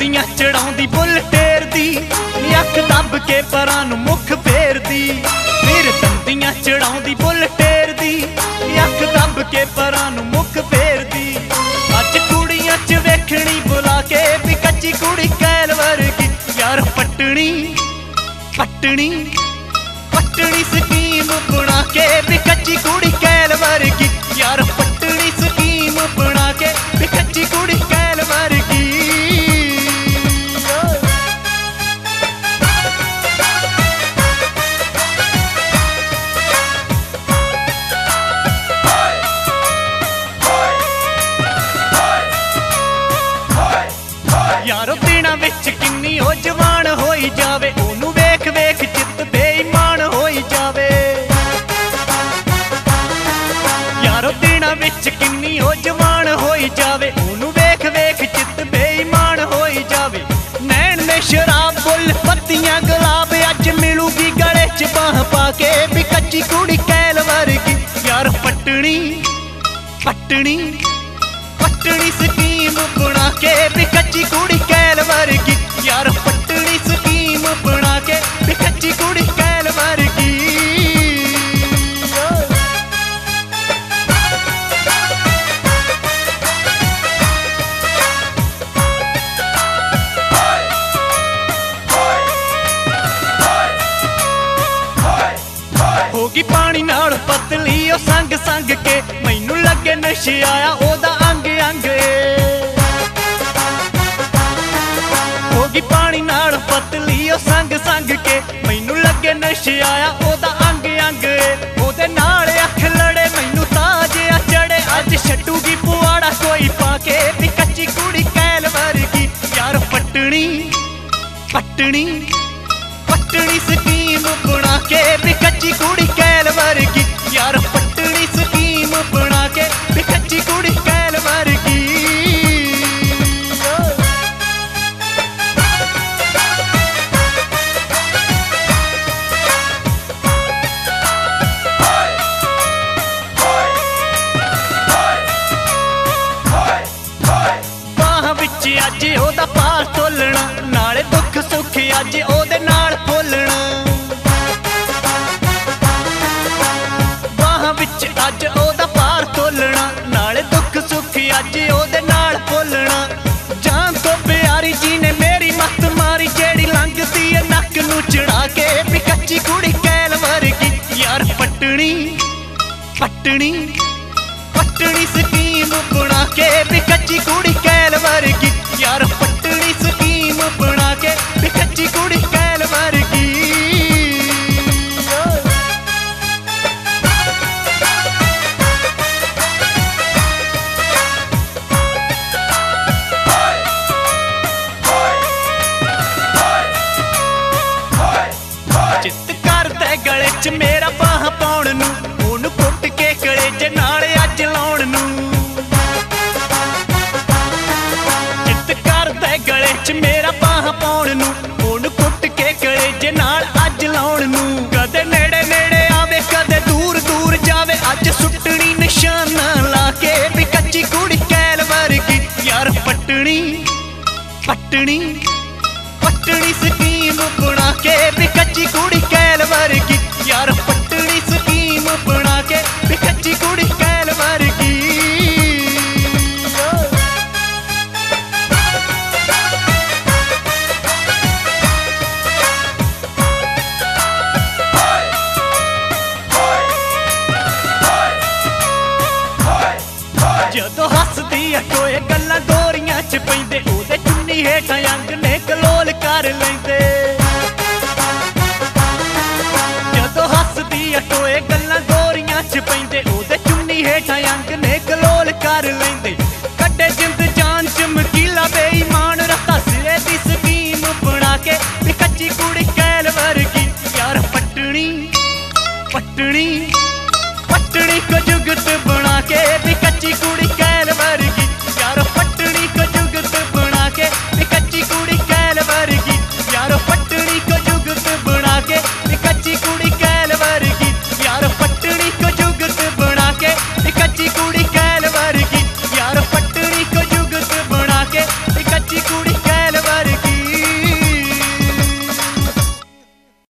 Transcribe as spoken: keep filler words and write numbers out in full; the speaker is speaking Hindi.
दंदियां चढ़ाउंदी बुल टेरदी, अख दब के परां नूं मुख फेरदी। फिर दंदियां चढ़ाउंदी बुल टेरदी, अख दब के परां नूं मुख फेरदी। अज कुड़ियां च वेखणी बुला के भी कच्ची कुड़ी कैल वर्गी, यार पटनी पटनी पटनी स्कीम बना के भी कच्ची कुड़ी कैल वर्गी, यार पटनी स्कीम बना के भी कच्ची कुड़ी कैल वर्गी। यारो दिनां विच किन्नी ओ जवान होई जावे, ओनू वेख वेख चित्त बेईमान होई जावे। यारो दिनां विच किन्नी ओ जवान होई जावे, ओनू वेख वेख चित्त बेईमान होई जावे। नैन ने शराब बुल पत्तियां गुलाब, अज मिलूगी गले च बाह पाके भी कच्ची कुड़ी कैल वर्गी, यार पटनी पटनी पटनी स्कीम बना के भी कच्ची कुड़ी कैल वर्गी, यार पटनी स्कीम बना के भी कच्ची कुड़ी कैल वर्गी। होगी पानी नाल पतली ओ संग संग के, मैनू लगे नशे आया ओदा अंग अंग। होगी पानी नाल पतली ओ संग संग के, मैनू लगे नशे आया ओदा अंग अंग। ओदे नाल अख लड़े मैनू ताज आ चढ़े, अज छड्डूगी पुआड़ा कोई पाके भी कच्ची कुड़ी कैल वर्गी, यार पटनी पटनी पटनी स्कीम बना के भी कच्ची कुड़ी कैल वर्गी, यार पटनी स्कीम बना के भी कच्ची कुड़ी कैल वर्गी। बाह विच अज ओदा पार तोलना, नाले दुख सुख अज ओदे नाल फुलना। बाह विच अज ओदा पार तोलना, नाले दुख सुख अज ओदे नाल फुलना। जान तो प्यारी जी ने मेरी मत मारी, जेड़ी लंघदी है नक नूं चढ़ा के भी कच्ची कुड़ी कैल वर्गी, यार पटनी पटनी पटनी स्कीम बना के भी कच्ची कुड़ी कैल वर्गी, यार पटनी स्कीम बना के भी कच्ची कुड़ी कैल वर्गी। चित्त करदे गले च मेरा बाह पाउण नूं, ओनू कुट के कलेजे नाल अज लाउण नूं। चित्त करदे गले च मेरा बाह पाउण नूं, ओनू कुट के कलेजे नाल अज लाउण नूं। कदे नेड़े नेड़े आवे कदे दूर दूर जावे, अज सुट्टनी निशाना ला के भी कच्ची कुड़ी कैल वर्गी, यार पटनी पटनी पटनी स्कीम बना के भी कच्ची कुड़ी कैल वर्गी, यार पटनी स्कीम बना के भी कच्ची कुड़ी कैल वर्गी। जदों हसदी आ कोई गल्लां डोरियां च पैंदे, ओदे चुन्नी हेठां अंग ने कलोल कर लैंदे।